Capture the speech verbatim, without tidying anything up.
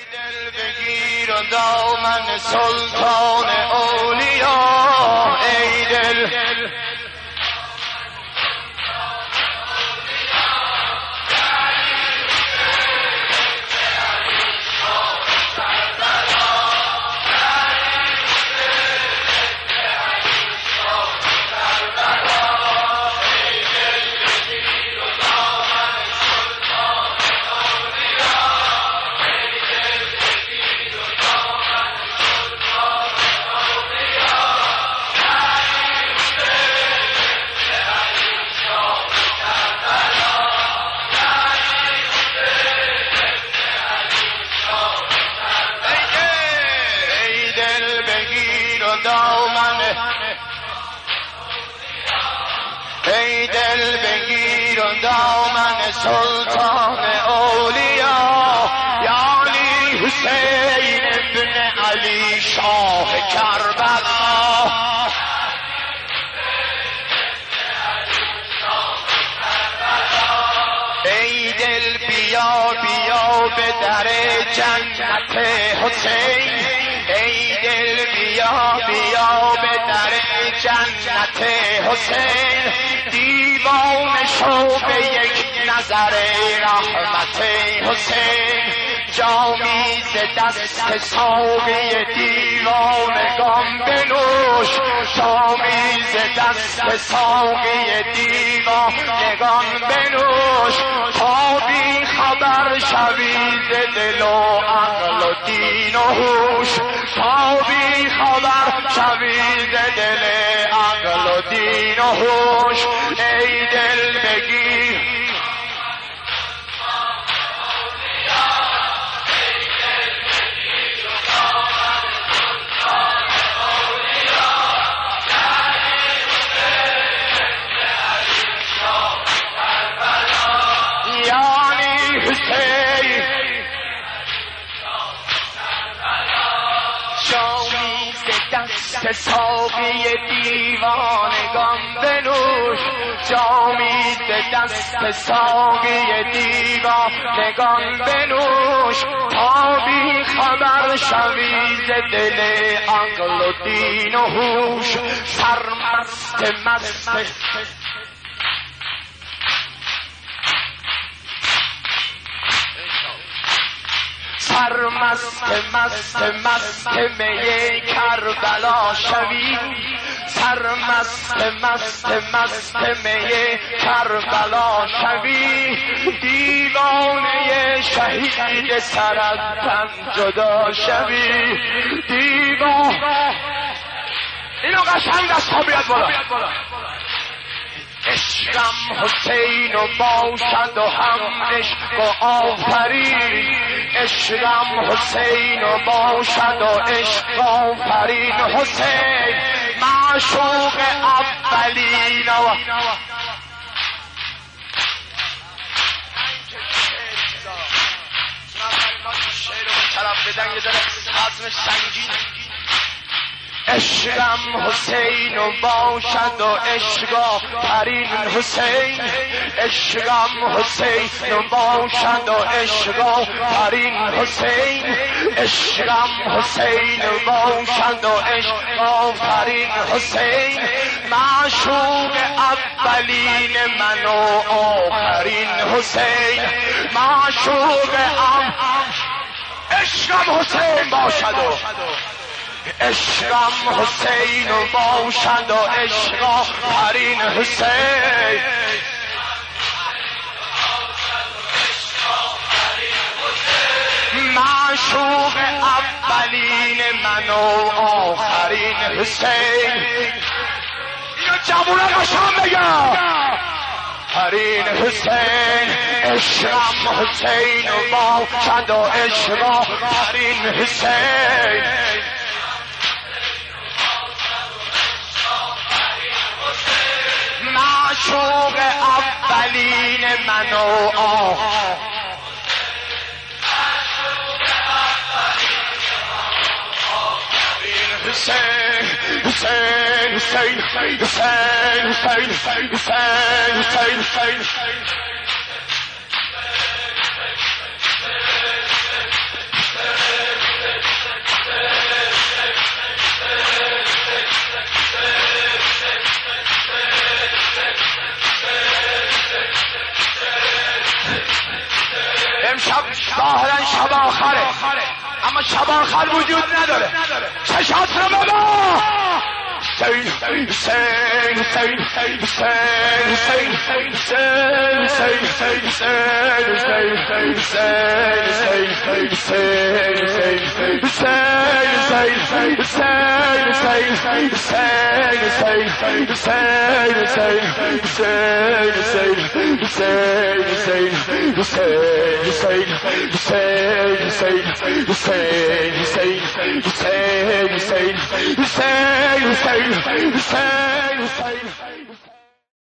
دل بگیر و دامن سلطان اولیا، ای دل ای دل بگیر و دامن سلطان اولیا، یعنی حسین ابن علی شاه کربلا. ای دل بیا بیا به در جنت حسین، ای دل بیا بیا به در جنت حسین، دیوانه شو به یک نظر رحمت حسین، جامی ز دست ساقی دیوانگان بنوش، جامی ز دست ساقی دیوانگان بنوش، تا بی خبر شوی ز دل و عقل و دین و هوش، تا بی خبر شوی ز دل عقل و دین و هوش. ای دل بگیر یعنی حسین جامی ز دست ساقی دیوانگان بنوش، جامی ز دست ساقی دیوانگان بنوش، تا بی خبر شوی ز دل عقل و دین و هوش. سرمست مست سرمست مست مست می کربلا شوی، سرمست مست مست می کربلا شوی، دیوانه شهید سر از تن جدا شوی، دیوانه اینو قشنگ از ها بیاد بالا. عشقم حسین و باشد و هم عشق و آفرین، عشقم حسین و باشد و عشق آفرین، حسین معشوق اولین و عشقم حسین و باشد و عشق پرین حسین، عشقم حسین و باشد و عشق پرین حسین، عشقم حسین و باشد و عشق پرین حسین، معشوق اولین من و آخرین حسین، معشوق ام عشقم حسین باشد و عشقم حسین و باشد و عشق پرین حسین، معشوق اولین من و آخرین حسین. اینو جوونا قشنگ بگم پرین حسین، عشقم حسین و باشد و عشق پرین حسین، معشوق اولین من و آخرین حسین، حسین حسین حسین حسین حسین حسین حسین حسین امشب ظاهرا شب آخره اما شب آخر وجود نداره. چشات رو ببا. Hüseyin, Hüseyin, Hüseyin, Hüseyin, Hüseyin, Hüseyin, Hüseyin, Hüseyin, Hüseyin, Hüseyin, Hüseyin, Hüseyin, Hüseyin, Hüseyin, Hüseyin, Hüseyin, Hüseyin.